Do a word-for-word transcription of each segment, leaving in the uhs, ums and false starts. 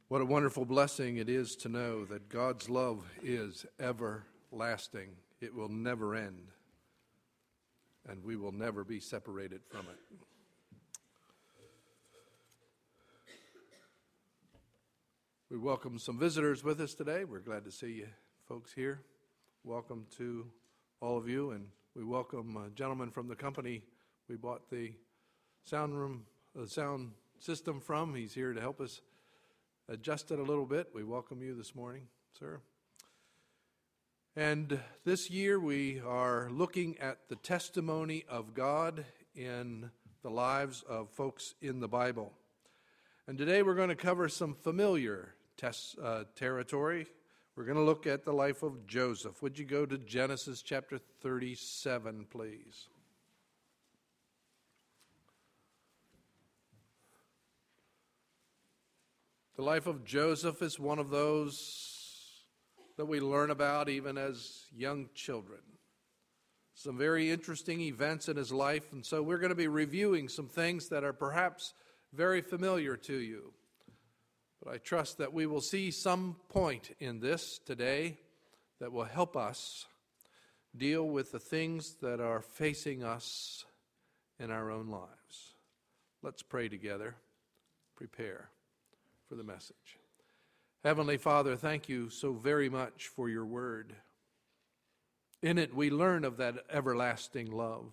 What a wonderful blessing it is to know that God's love is everlasting. It will never end, and we will never be separated from it. We welcome some visitors with us today. We're glad to see you folks here. Welcome to all of you, and we welcome a gentleman from the company we bought the sound room, the sound system from. He's here to help us adjust it a little bit. We welcome you this morning, sir. And this year we are looking at the testimony of God in the lives of folks in the Bible. And today we're going to cover some familiar tes- uh, territory. We're going to look at the life of Joseph. Would you go to Genesis chapter thirty-seven, please? The life of Joseph is one of those that we learn about even as young children. Some very interesting events in his life, and so we're going to be reviewing some things that are perhaps very familiar to you. But I trust that we will see some point in this today that will help us deal with the things that are facing us in our own lives. Let's pray together. Prepare for the message. Heavenly Father, thank you so very much for your word. In it we learn of that everlasting love.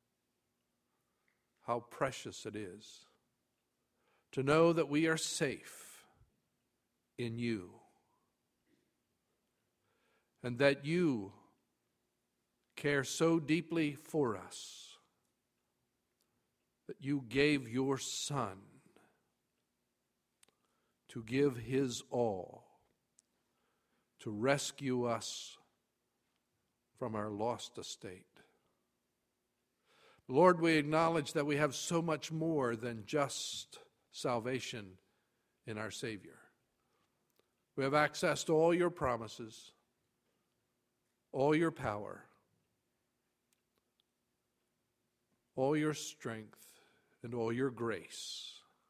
How precious it is to know that we are safe in you, and that you care so deeply for us that you gave your Son to give his all to rescue us from our lost estate. Lord, we acknowledge that we have so much more than just salvation in our Savior. We have access to all your promises, all your power, all your strength, and all your grace.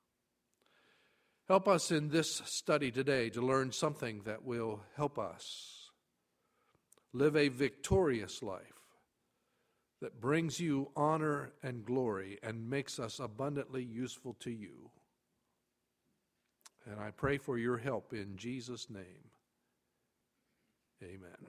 Help us in this study today to learn something that will help us live a victorious life that brings you honor and glory and makes us abundantly useful to you. And I pray for your help in Jesus' name. Amen.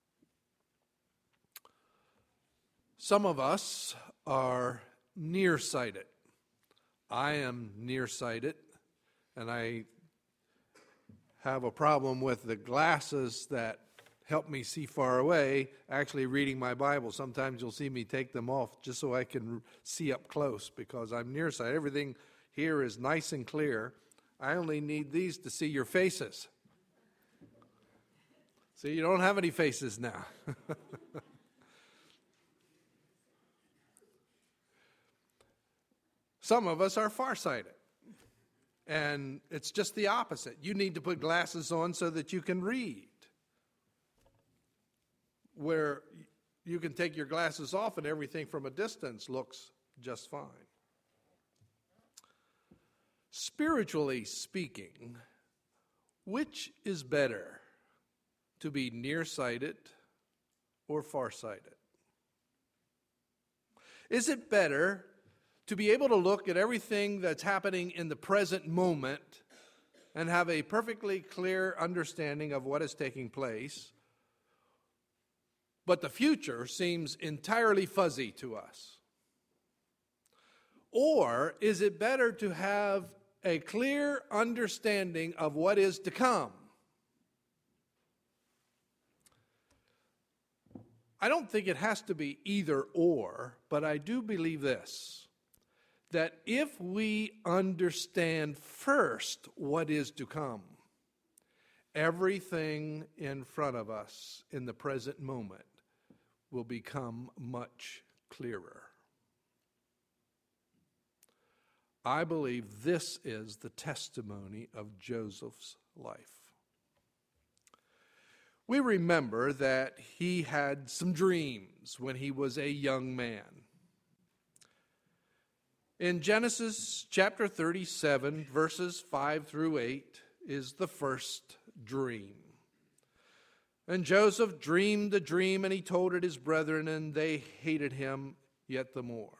Some of us are nearsighted. I am nearsighted. And I have a problem with the glasses that help me see far away, actually reading my Bible. Sometimes you'll see me take them off just so I can see up close because I'm nearsighted. Everything here is nice and clear. I only need these to see your faces. See, you don't have any faces now. Some of us are farsighted. And it's just the opposite. You need to put glasses on so that you can read. Where you can take your glasses off and everything from a distance looks just fine. Spiritually speaking, which is better, to be nearsighted or farsighted? Is it better to be able to look at everything that's happening in the present moment and have a perfectly clear understanding of what is taking place, but the future seems entirely fuzzy to us? Or is it better to have a clear understanding of what is to come? I don't think it has to be either or, but I do believe this, that if we understand first what is to come, everything in front of us in the present moment will become much clearer. I believe this is the testimony of Joseph's life. We remember that he had some dreams when he was a young man. In Genesis chapter thirty-seven, verses five through eight, is the first dream. And Joseph dreamed the dream, and he told it his brethren, and they hated him yet the more.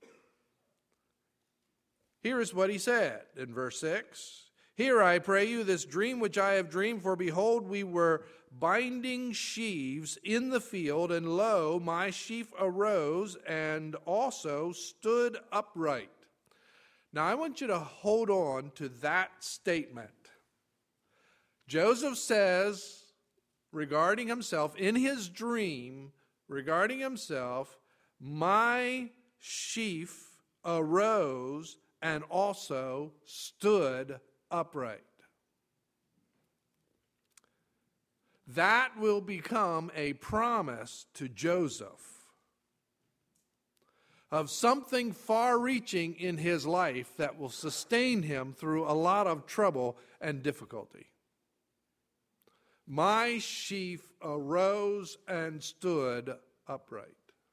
Here is what he said in verse six. Hear, I pray you, this dream which I have dreamed, for behold, we were binding sheaves in the field, and lo, my sheaf arose and also stood upright. Now, I want you to hold on to that statement. Joseph says, regarding himself, in his dream, regarding himself, my sheaf arose and also stood upright. That will become a promise to Joseph of something far-reaching in his life that will sustain him through a lot of trouble and difficulty. My sheaf arose and stood upright.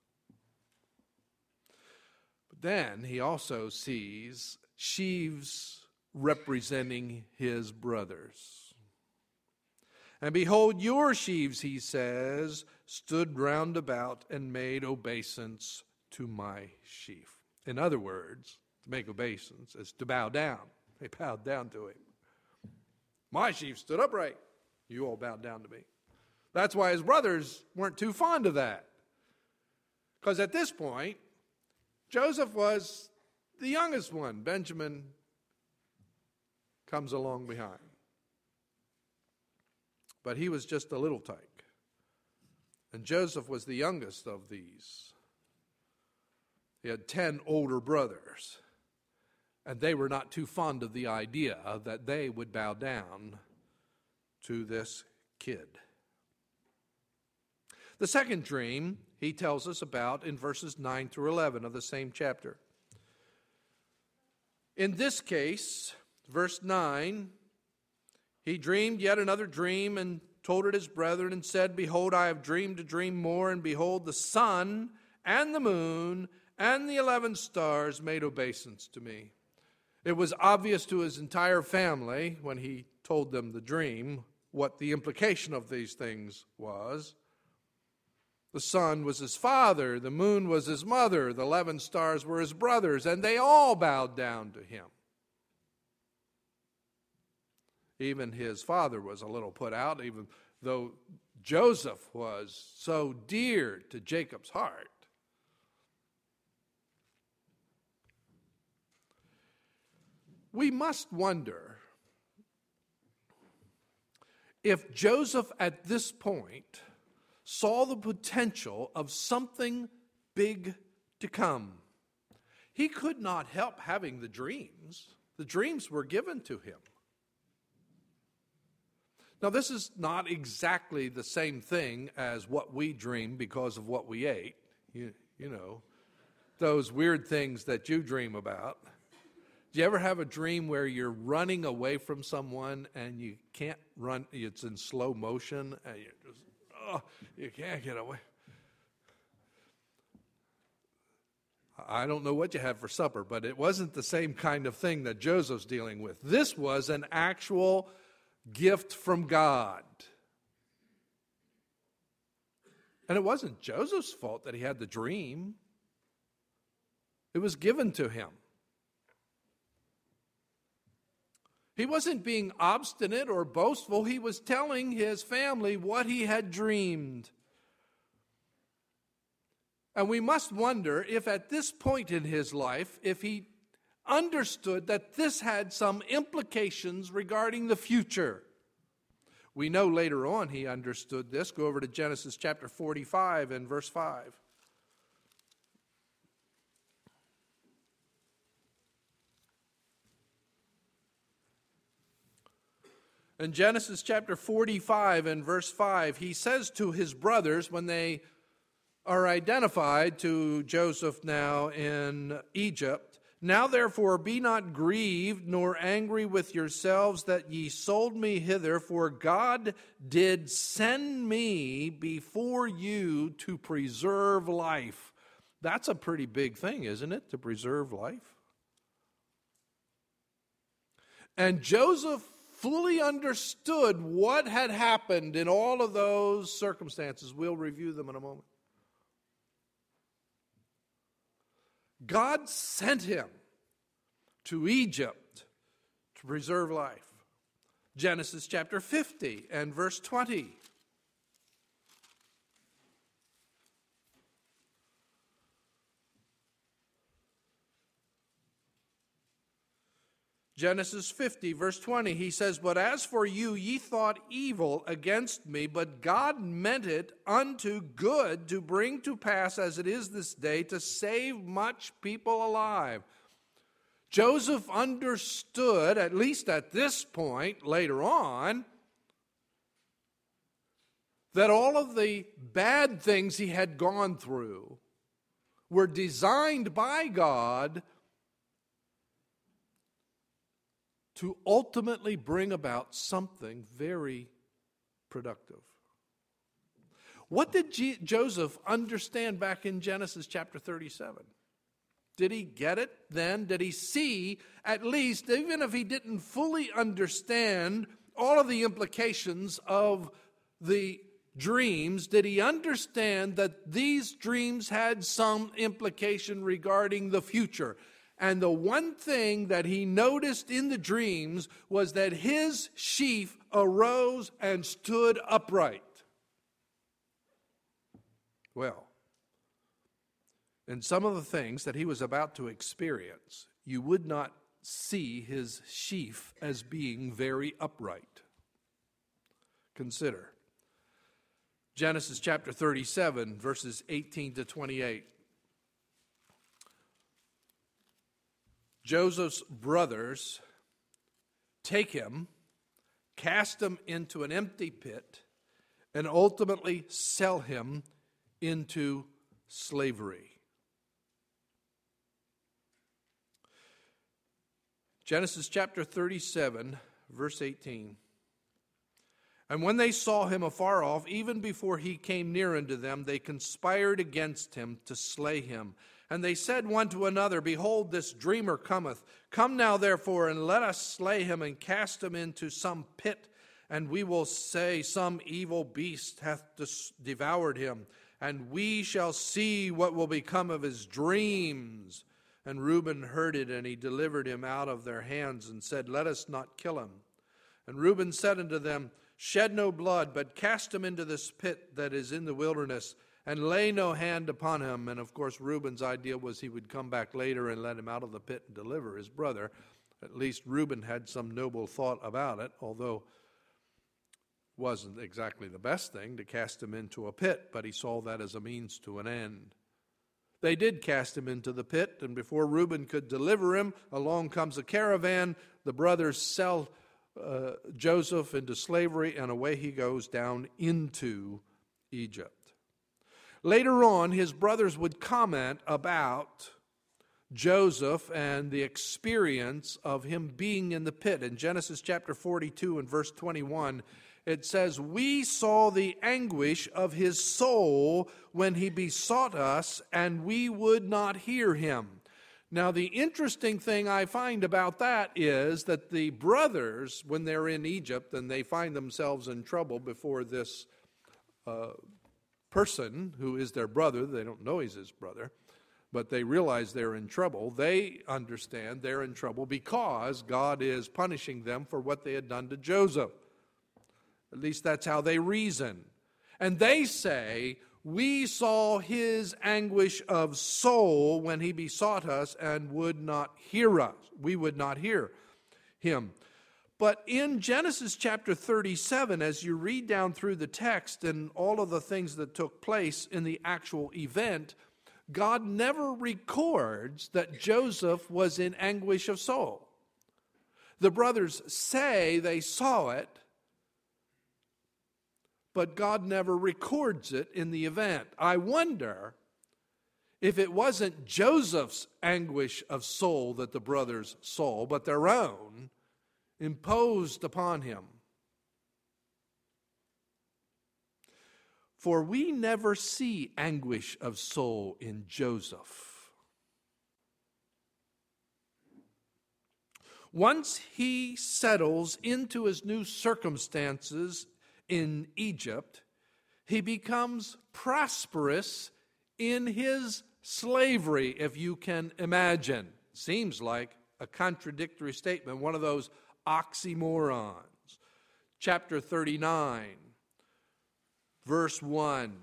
But then he also sees sheaves representing his brothers. And behold, your sheaves, he says, stood round about and made obeisance to my sheaf. In other words, to make obeisance is to bow down. They bowed down to him. My sheaf stood upright. You all bowed down to me. That's why his brothers weren't too fond of that. Because at this point, Joseph was the youngest one. Benjamin comes along behind. But he was just a little tyke. And Joseph was the youngest of these. He had ten older brothers. And they were not too fond of the idea that they would bow down to this kid. The second dream he tells us about in verses nine through eleven of the same chapter. In this case, verse nine, he dreamed yet another dream and told it his brethren and said, Behold, I have dreamed a dream more, and behold, the sun and the moon and the eleven stars made obeisance to me. It was obvious to his entire family when he told them the dream what the implication of these things was. The sun was his father, the moon was his mother, the eleven stars were his brothers, and they all bowed down to him. Even his father was a little put out, even though Joseph was so dear to Jacob's heart. We must wonder if Joseph at this point saw the potential of something big to come. He could not help having the dreams. The dreams were given to him. Now, this is not exactly the same thing as what we dream because of what we ate. You, you know, those weird things that you dream about. Do you ever have a dream where you're running away from someone and you can't run, it's in slow motion, and you're just, oh, you can't get away? I don't know what you had for supper, but it wasn't the same kind of thing that Joseph's dealing with. This was an actual gift from God. And it wasn't Joseph's fault that he had the dream. It was given to him. He wasn't being obstinate or boastful. He was telling his family what he had dreamed. And we must wonder if at this point in his life, if he understood that this had some implications regarding the future. We know later on he understood this. Go over to Genesis chapter forty-five and verse five. In Genesis chapter forty-five and verse five, he says to his brothers when they are identified to Joseph now in Egypt, Now therefore be not grieved nor angry with yourselves that ye sold me hither, for God did send me before you to preserve life. That's a pretty big thing, isn't it, to preserve life? And Joseph fully understood what had happened in all of those circumstances. We'll review them in a moment. God sent him to Egypt to preserve life. Genesis chapter fifty and verse twenty. Genesis fifty, verse twenty, he says, "But as for you, ye thought evil against me, but God meant it unto good to bring to pass as it is this day, to save much people alive." Joseph understood, at least at this point later on, that all of the bad things he had gone through were designed by God to ultimately bring about something very productive. What did G- Joseph understand back in Genesis chapter thirty-seven? Did he get it then? Did he see, at least, even if he didn't fully understand all of the implications of the dreams, did he understand that these dreams had some implication regarding the future? And the one thing that he noticed in the dreams was that his sheaf arose and stood upright. Well, in some of the things that he was about to experience, you would not see his sheaf as being very upright. Consider Genesis chapter thirty-seven, verses eighteen to twenty-eight. Joseph's brothers take him, cast him into an empty pit, and ultimately sell him into slavery. Genesis chapter thirty-seven, verse eighteen. "And when they saw him afar off, even before he came near unto them, they conspired against him to slay him. And they said one to another, Behold, this dreamer cometh. Come now, therefore, and let us slay him and cast him into some pit, and we will say some evil beast hath devoured him, and we shall see what will become of his dreams. And Reuben heard it, and he delivered him out of their hands, and said, Let us not kill him. And Reuben said unto them, Shed no blood, but cast him into this pit that is in the wilderness, and lay no hand upon him." And of course, Reuben's idea was he would come back later and let him out of the pit and deliver his brother. At least Reuben had some noble thought about it, although it wasn't exactly the best thing to cast him into a pit, but he saw that as a means to an end. They did cast him into the pit, and before Reuben could deliver him, along comes a caravan. The brothers sell uh, Joseph into slavery, and away he goes down into Egypt. Later on, his brothers would comment about Joseph and the experience of him being in the pit. In Genesis chapter forty-two and verse twenty-one, it says, "We saw the anguish of his soul when he besought us, and we would not hear him." Now, the interesting thing I find about that is that the brothers, when they're in Egypt and they find themselves in trouble before this uh, person who is their brother, they don't know he's his brother, but they realize they're in trouble. They understand they're in trouble because God is punishing them for what they had done to Joseph. At least that's how they reason. And they say, "We saw his anguish of soul when he besought us and would not hear us." We would not hear him. But in Genesis chapter thirty-seven, as you read down through the text and all of the things that took place in the actual event, God never records that Joseph was in anguish of soul. The brothers say they saw it, but God never records it in the event. I wonder if it wasn't Joseph's anguish of soul that the brothers saw, but their own imposed upon him. For we never see anguish of soul in Joseph. Once he settles into his new circumstances in Egypt, he becomes prosperous in his slavery, if you can imagine. Seems like a contradictory statement, one of those oxymorons. Chapter thirty-nine, verse one.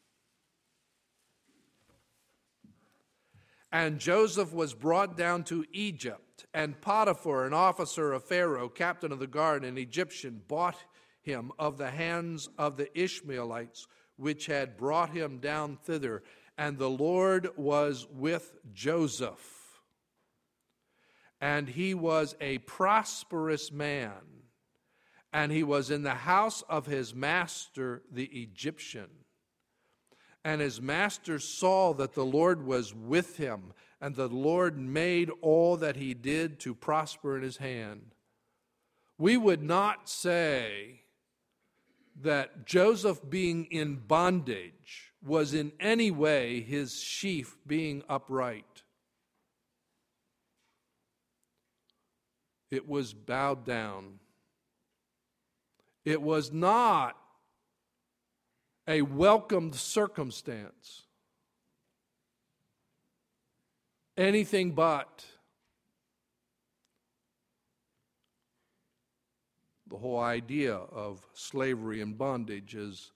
And Joseph was brought down to Egypt, and Potiphar, an officer of Pharaoh, captain of the guard, an Egyptian, bought him of the hands of the Ishmaelites, which had brought him down thither. And the Lord was with Joseph, and he was a prosperous man, and he was in the house of his master, the Egyptian. And his master saw that the Lord was with him, and the Lord made all that he did to prosper in his hand. We would not say that Joseph being in bondage was in any way his sheaf being upright. It was bowed down. It was not a welcomed circumstance. Anything but. The whole idea of slavery and bondage is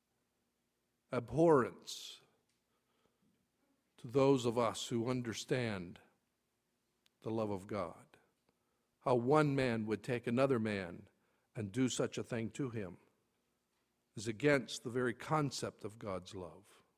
abhorrence to those of us who understand the love of God. How one man would take another man and do such a thing to him is against the very concept of God's love.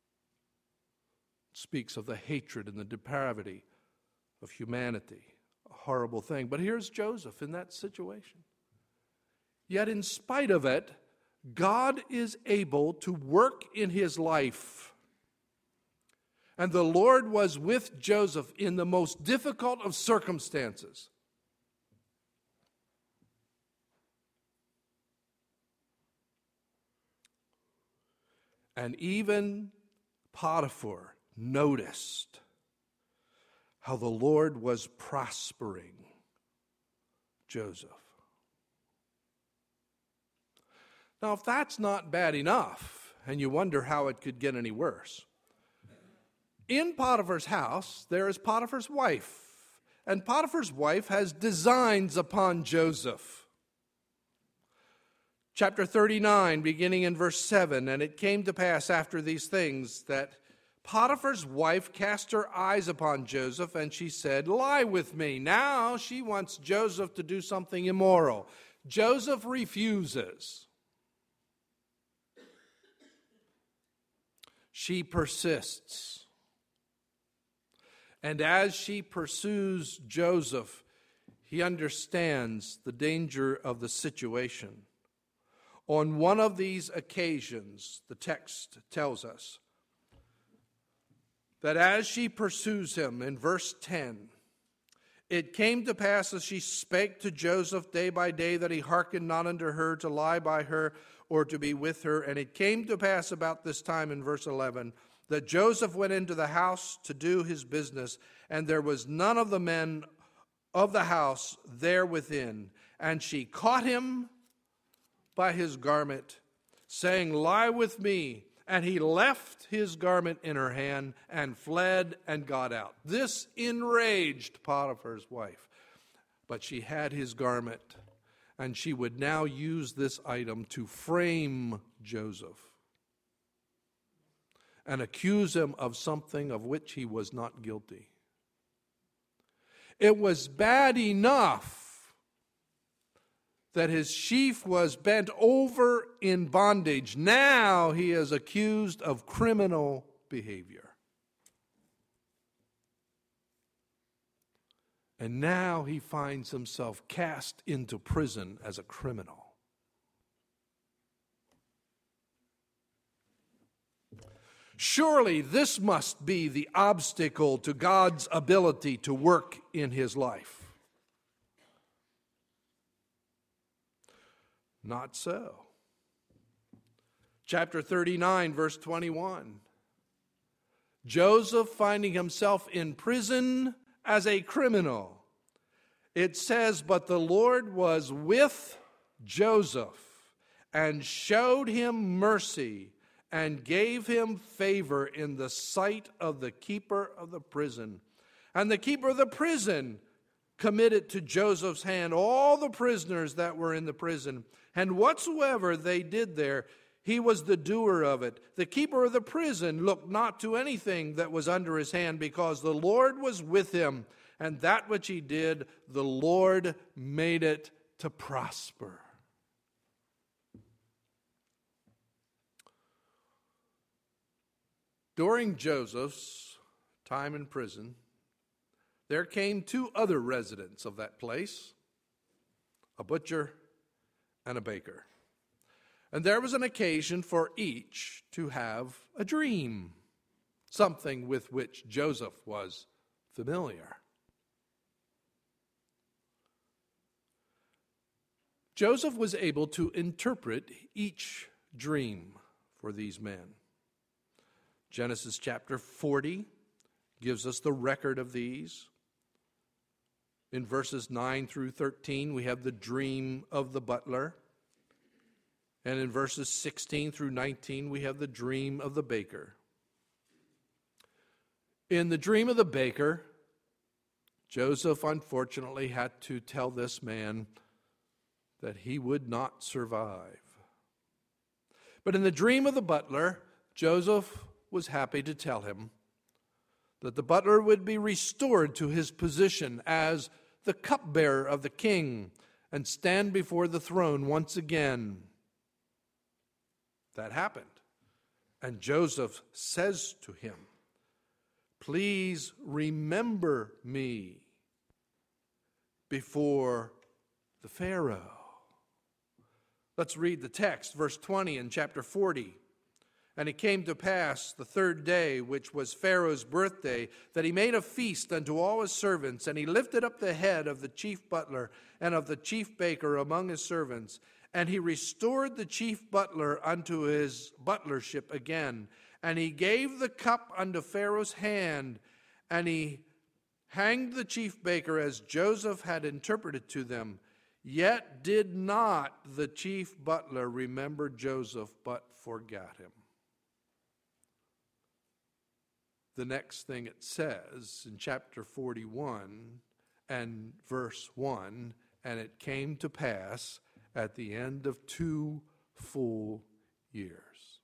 It speaks of the hatred and the depravity of humanity, a horrible thing. But here's Joseph in that situation. Yet in spite of it, God is able to work in his life. And the Lord was with Joseph in the most difficult of circumstances. And even Potiphar noticed how the Lord was prospering Joseph. Now, if that's not bad enough, and you wonder how it could get any worse, in Potiphar's house, there is Potiphar's wife. And Potiphar's wife has designs upon Joseph. Chapter thirty-nine, beginning in verse seven, and it came to pass after these things that Potiphar's wife cast her eyes upon Joseph, and she said, "Lie with me." Now she wants Joseph to do something immoral. Joseph refuses. She persists. And as she pursues Joseph, he understands the danger of the situation. On one of these occasions, the text tells us that as she pursues him, in verse ten, it came to pass as she spake to Joseph day by day that he hearkened not unto her to lie by her or to be with her. And it came to pass about this time, in verse eleven, that Joseph went into the house to do his business, and there was none of the men of the house there within. And she caught him by his garment, saying, "Lie with me." And he left his garment in her hand and fled and got out. This enraged Potiphar's wife. But she had his garment, and she would now use this item to frame Joseph and accuse him of something of which he was not guilty. It was bad enough that his sheaf was bent over in bondage. Now he is accused of criminal behavior. And now he finds himself cast into prison as a criminal. Surely this must be the obstacle to God's ability to work in his life. Not so. Chapter thirty-nine, verse twenty-one. Joseph, finding himself in prison as a criminal, it says, "But the Lord was with Joseph and showed him mercy and gave him favor in the sight of the keeper of the prison. And the keeper of the prison committed to Joseph's hand all the prisoners that were in the prison. And whatsoever they did there, he was the doer of it. The keeper of the prison looked not to anything that was under his hand, because the Lord was with him. And that which he did, the Lord made it to prosper." During Joseph's time in prison, there came two other residents of that place, a butcher and a baker. And there was an occasion for each to have a dream, something with which Joseph was familiar. Joseph was able to interpret each dream for these men. Genesis chapter forty gives us the record of these. In verses nine through thirteen, we have the dream of the butler. And in verses sixteen through nineteen, we have the dream of the baker. In the dream of the baker, Joseph unfortunately had to tell this man that he would not survive. But in the dream of the butler, Joseph was happy to tell him that the butler would be restored to his position as the cupbearer of the king and stand before the throne once again. That happened. And Joseph says to him, "Please remember me before the Pharaoh." Let's read the text, verse twenty in chapter forty. "And it came to pass the third day, which was Pharaoh's birthday, that he made a feast unto all his servants, and he lifted up the head of the chief butler and of the chief baker among his servants. And he restored the chief butler unto his butlership again. And he gave the cup unto Pharaoh's hand, and he hanged the chief baker as Joseph had interpreted to them. Yet did not the chief butler remember Joseph, but forgot him." The next thing it says in chapter forty-one and verse one, "And it came to pass at the end of two full years."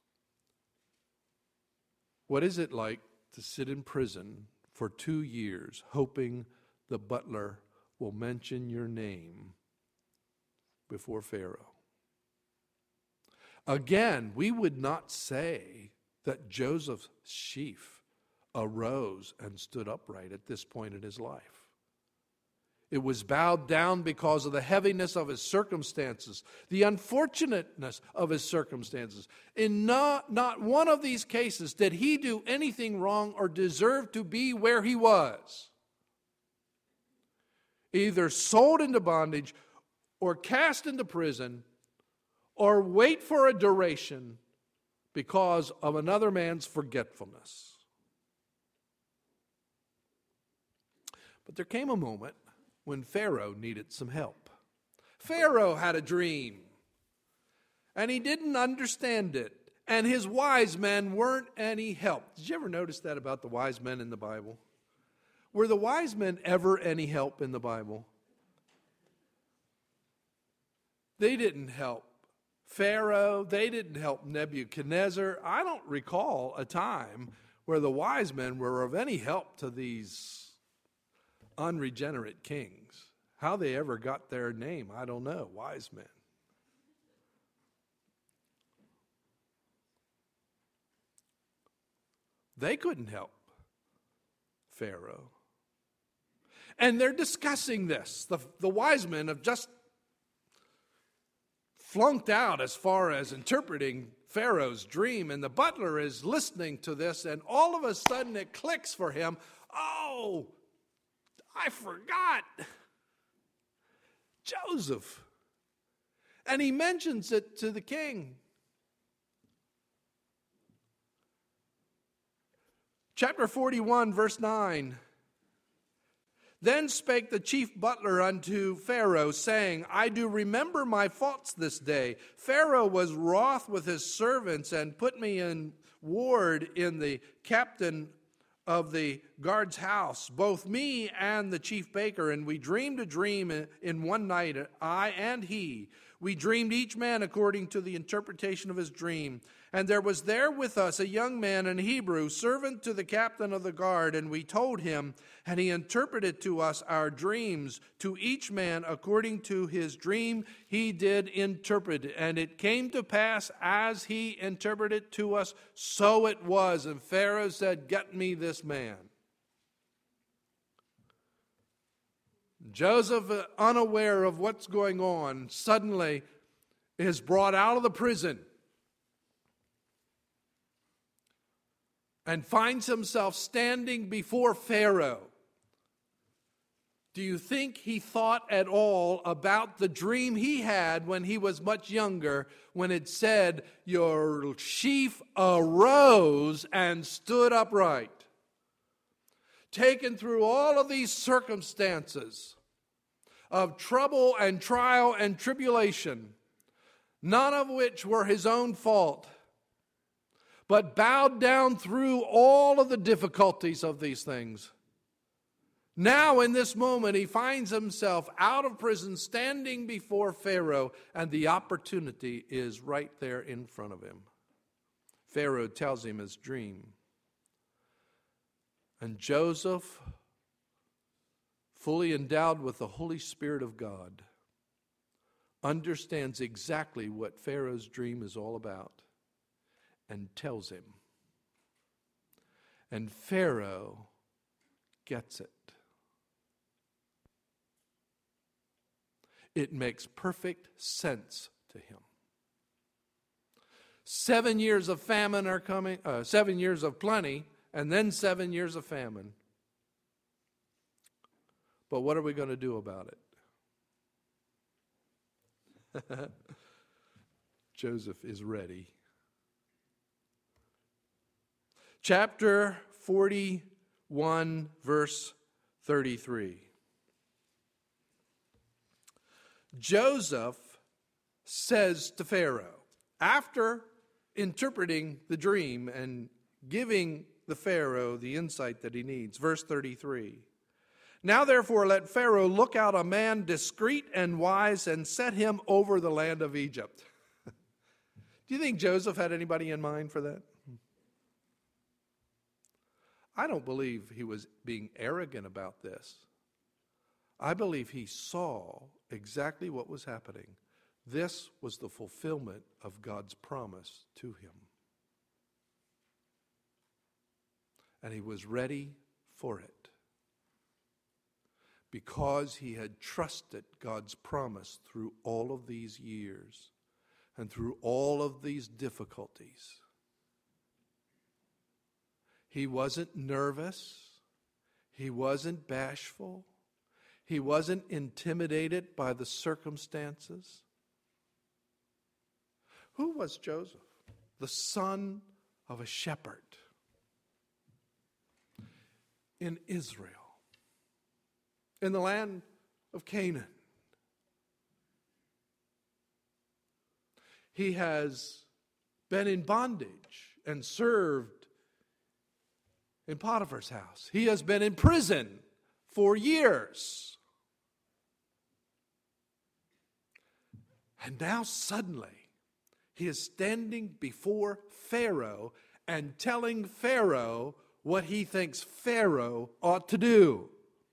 What is it like to sit in prison for two years hoping the butler will mention your name before Pharaoh? Again, we would not say that Joseph's sheaf arose and stood upright at this point in his life. It was bowed down because of the heaviness of his circumstances, the unfortunateness of his circumstances. In not, not one of these cases did he do anything wrong or deserve to be where he was. Either sold into bondage or cast into prison or wait for a duration because of another man's forgetfulness. But there came a moment when Pharaoh needed some help. Pharaoh had a dream, and he didn't understand it, and his wise men weren't any help. Did you ever notice that about the wise men in the Bible? Were the wise men ever any help in the Bible? They didn't help Pharaoh. They didn't help Nebuchadnezzar. I don't recall a time where the wise men were of any help to these unregenerate kings. How they ever got their name, I don't know. Wise men. They couldn't help Pharaoh. And they're discussing this. The, the wise men have just flunked out as far as interpreting Pharaoh's dream, and the butler is listening to this, and all of a sudden it clicks for him. Oh, I forgot Joseph. And he mentions it to the king. Chapter forty-one, verse nine. Then spake the chief butler unto Pharaoh, saying, I do remember my faults this day. Pharaoh was wroth with his servants, and put me in ward in the captain of the guard's house, both me and the chief baker. And we dreamed a dream in one night, I and he. We dreamed each man according to the interpretation of his dream. And there was there with us a young man, an Hebrew, servant to the captain of the guard, and we told him, and he interpreted to us our dreams. To each man according to his dream he did interpret. And it came to pass as he interpreted to us, so it was. And Pharaoh said, get me this man. Joseph, unaware of what's going on, suddenly is brought out of the prison and finds himself standing before Pharaoh. Do you think he thought at all about the dream he had when he was much younger, when it said, your sheaf arose and stood upright? Taken through all of these circumstances of trouble and trial and tribulation, none of which were his own fault, but bowed down through all of the difficulties of these things. Now, in this moment, he finds himself out of prison, standing before Pharaoh, and the opportunity is right there in front of him. Pharaoh tells him his dream. And Joseph, fully endowed with the Holy Spirit of God, understands exactly what Pharaoh's dream is all about and tells him. And Pharaoh gets it. It makes perfect sense to him. Seven years of famine are coming, uh, seven years of plenty, and then seven years of famine. But what are we going to do about it? Joseph is ready. Chapter forty-one, verse thirty-three. Joseph says to Pharaoh, after interpreting the dream and giving the Pharaoh the insight that he needs, verse thirty-three. Now therefore let Pharaoh look out a man discreet and wise and set him over the land of Egypt. Do you think Joseph had anybody in mind for that? I don't believe he was being arrogant about this. I believe he saw exactly what was happening. This was the fulfillment of God's promise to him. And he was ready for it because he had trusted God's promise through all of these years and through all of these difficulties. He wasn't nervous. He wasn't bashful. He wasn't intimidated by the circumstances. Who was Joseph? The son of a shepherd in Israel, in the land of Canaan. He has been in bondage and served in Potiphar's house. He has been in prison for years. And now suddenly, he is standing before Pharaoh and telling Pharaoh what he thinks Pharaoh ought to do.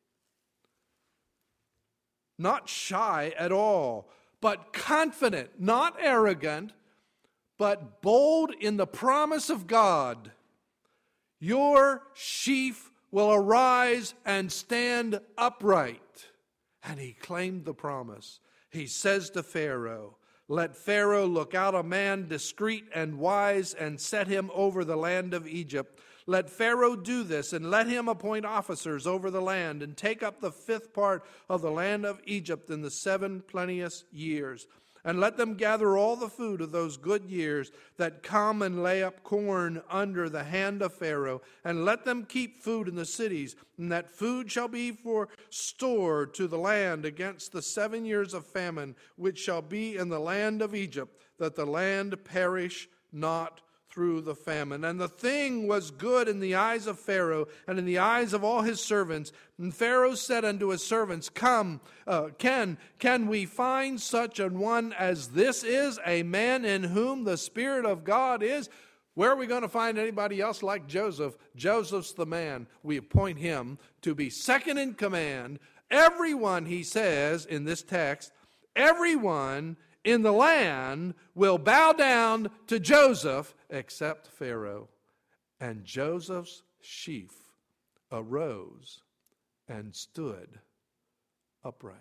Not shy at all, but confident, not arrogant, but bold in the promise of God. Your sheaf will arise and stand upright. And he claimed the promise. He says to Pharaoh, let Pharaoh look out a man discreet and wise and set him over the land of Egypt. Let Pharaoh do this, and let him appoint officers over the land, and take up the fifth part of the land of Egypt in the seven plenteous years. And let them gather all the food of those good years that come and lay up corn under the hand of Pharaoh. And let them keep food in the cities, and that food shall be for store to the land against the seven years of famine, which shall be in the land of Egypt, that the land perish not through the famine. And the thing was good in the eyes of Pharaoh and in the eyes of all his servants. And Pharaoh said unto his servants, Come, uh, can, can we find such an one as this is, a man in whom the Spirit of God is? Where are we going to find anybody else like Joseph? Joseph's the man. We appoint him to be second in command. Everyone, he says in this text, everyone in the land will bow down to Joseph except Pharaoh. And Joseph's sheaf arose and stood upright.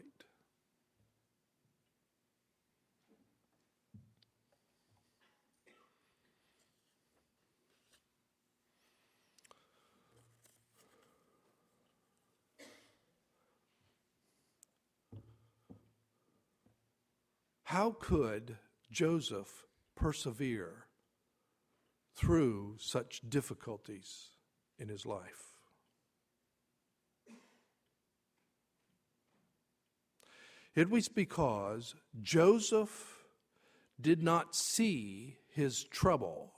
How could Joseph persevere through such difficulties in his life? It was because Joseph did not see his trouble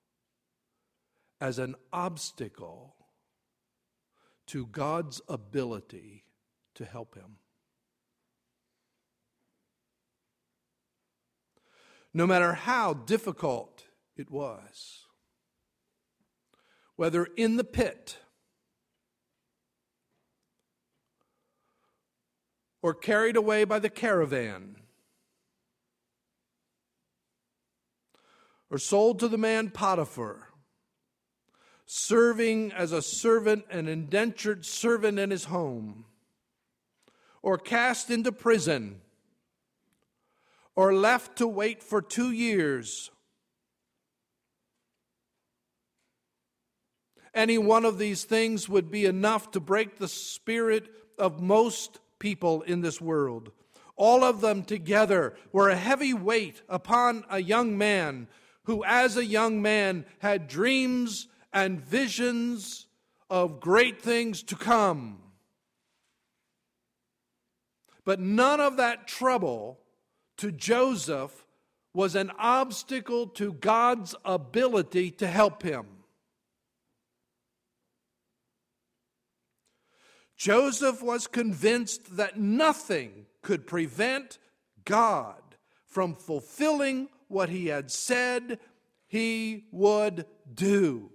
as an obstacle to God's ability to help him. No matter how difficult it was, whether in the pit or carried away by the caravan or sold to the man Potiphar, serving as a servant, an indentured servant in his home, or cast into prison, or left to wait for two years. Any one of these things would be enough to break the spirit of most people in this world. All of them together were a heavy weight upon a young man who, as a young man, had dreams and visions of great things to come. But none of that trouble to Joseph was an obstacle to God's ability to help him. Joseph was convinced that nothing could prevent God from fulfilling what he had said he would do.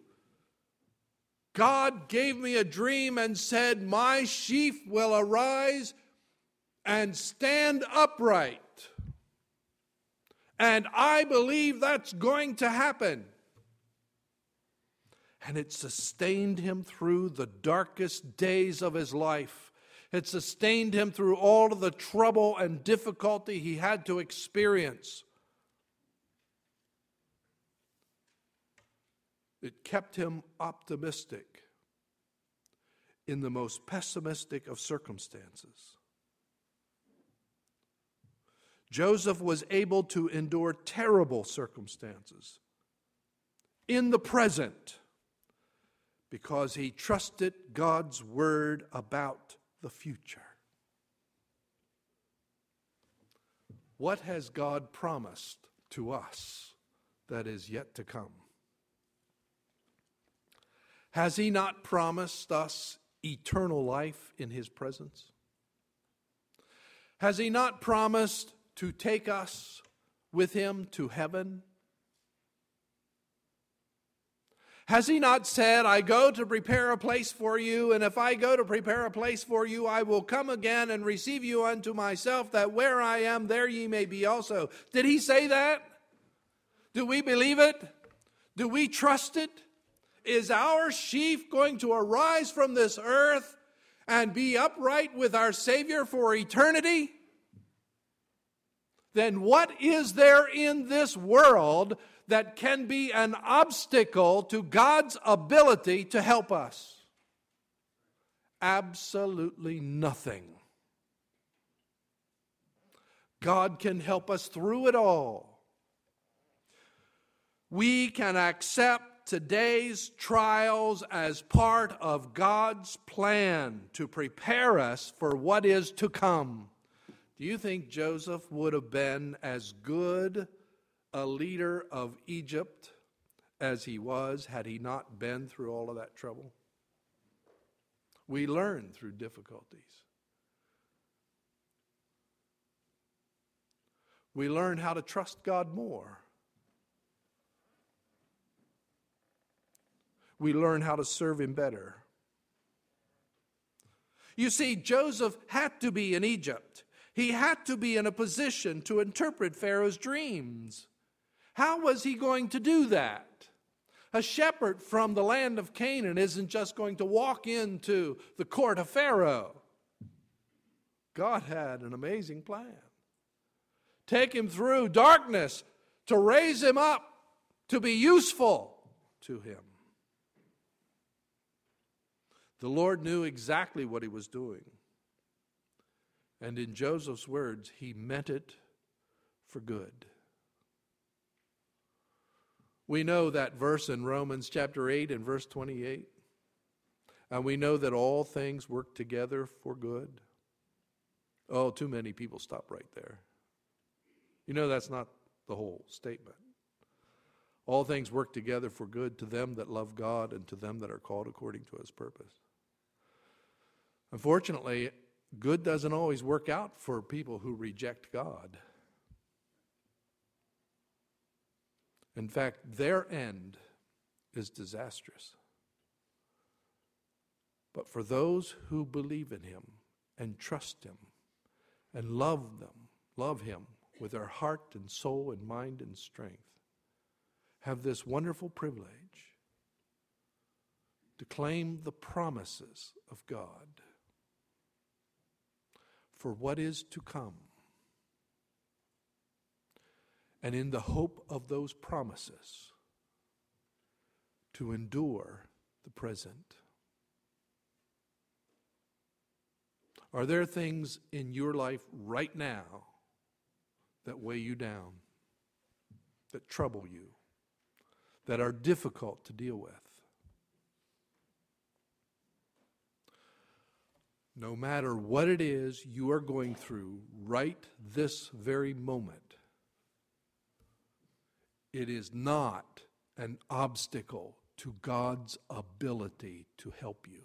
God gave me a dream and said, my sheaf will arise and stand upright. And I believe that's going to happen. And it sustained him through the darkest days of his life. It sustained him through all of the trouble and difficulty he had to experience. It kept him optimistic in the most pessimistic of circumstances. Joseph was able to endure terrible circumstances in the present because he trusted God's word about the future. What has God promised to us that is yet to come? Has he not promised us eternal life in his presence? Has he not promised to take us with him to heaven? Has he not said, I go to prepare a place for you, and if I go to prepare a place for you, I will come again and receive you unto myself, that where I am, there ye may be also? Did he say that? Do we believe it? Do we trust it? Is our sheaf going to arise from this earth and be upright with our Savior for eternity? Then what is there in this world that can be an obstacle to God's ability to help us? Absolutely nothing. God can help us through it all. We can accept today's trials as part of God's plan to prepare us for what is to come. Do you think Joseph would have been as good a leader of Egypt as he was had he not been through all of that trouble? We learn through difficulties. We learn how to trust God more. We learn how to serve Him better. You see, Joseph had to be in Egypt. He had to be in a position to interpret Pharaoh's dreams. How was he going to do that? A shepherd from the land of Canaan isn't just going to walk into the court of Pharaoh. God had an amazing plan. Take him through darkness to raise him up to be useful to him. The Lord knew exactly what He was doing. And in Joseph's words, He meant it for good. We know that verse in Romans chapter eight and verse twenty-eight. And we know that all things work together for good. Oh, too many people stop right there. You know that's not the whole statement. All things work together for good to them that love God and to them that are called according to His purpose. Unfortunately, good doesn't always work out for people who reject God. In fact, their end is disastrous. But for those who believe in Him and trust Him and love them, love Him with their heart and soul and mind and strength, have this wonderful privilege to claim the promises of God for what is to come. And in the hope of those promises, to endure the present. Are there things in your life right now that weigh you down, that trouble you, that are difficult to deal with? No matter what it is you are going through right this very moment, it is not an obstacle to God's ability to help you.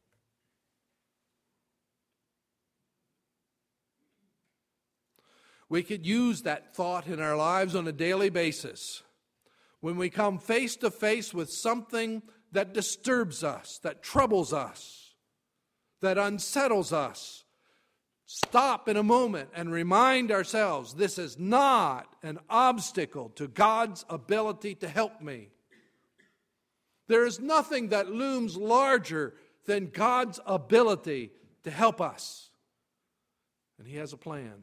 We could use that thought in our lives on a daily basis. When we come face to face with something that disturbs us, that troubles us, that unsettles us, stop in a moment and remind ourselves this is not an obstacle to God's ability to help me. There is nothing that looms larger than God's ability to help us. And He has a plan.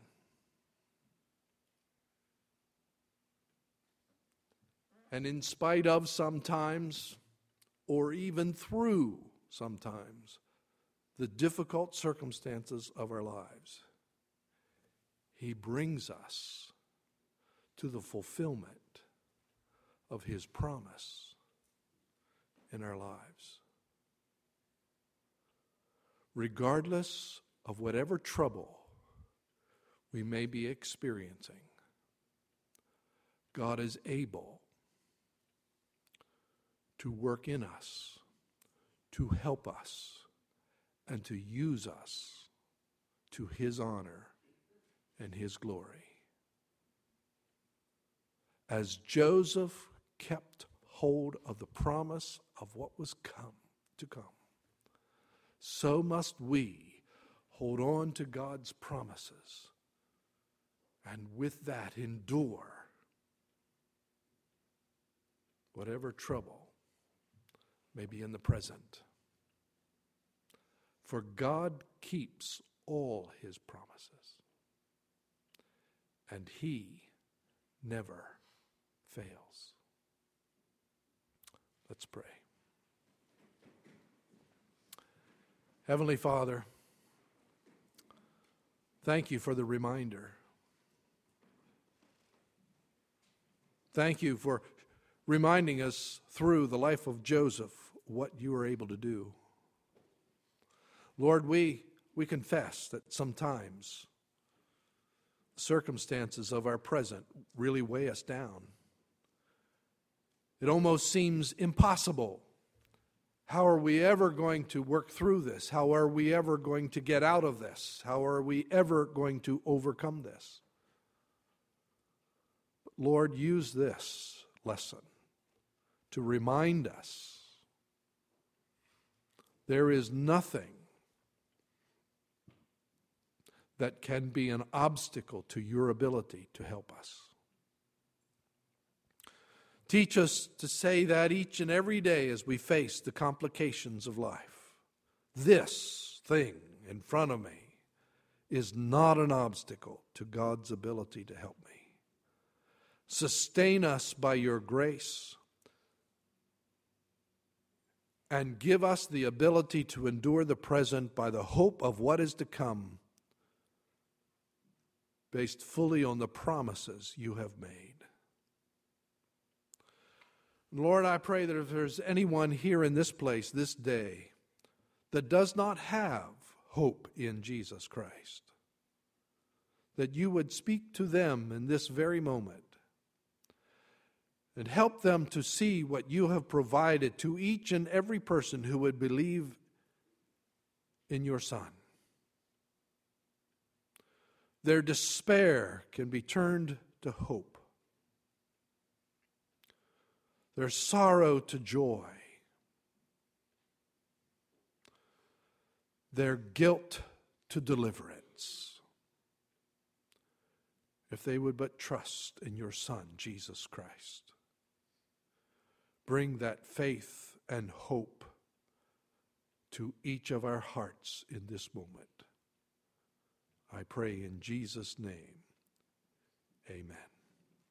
And in spite of sometimes, or even through sometimes, the difficult circumstances of our lives, He brings us to the fulfillment of His promise in our lives. Regardless of whatever trouble we may be experiencing, God is able to work in us, to help us, and to use us to His honor and His glory. As Joseph kept hold of the promise of what was come to come, so must we hold on to God's promises and with that endure whatever trouble may be in the present. For God keeps all His promises, and He never fails. Let's pray. Heavenly Father, thank You for the reminder. Thank You for reminding us through the life of Joseph what you were able to do. Lord, we, we confess that sometimes the circumstances of our present really weigh us down. It almost seems impossible. How are we ever going to work through this? How are we ever going to get out of this? How are we ever going to overcome this? But Lord, use this lesson to remind us there is nothing that can be an obstacle to your ability to help us. Teach us to say that each and every day as we face the complications of life. This thing in front of me is not an obstacle to God's ability to help me. Sustain us by your grace and give us the ability to endure the present by the hope of what is to come, based fully on the promises you have made. Lord, I pray that if there's anyone here in this place this day that does not have hope in Jesus Christ, that you would speak to them in this very moment and help them to see what you have provided to each and every person who would believe in your Son. Their despair can be turned to hope. Their sorrow to joy. Their guilt to deliverance. If they would but trust in your Son, Jesus Christ. Bring that faith and hope to each of our hearts in this moment. I pray in Jesus' name, amen.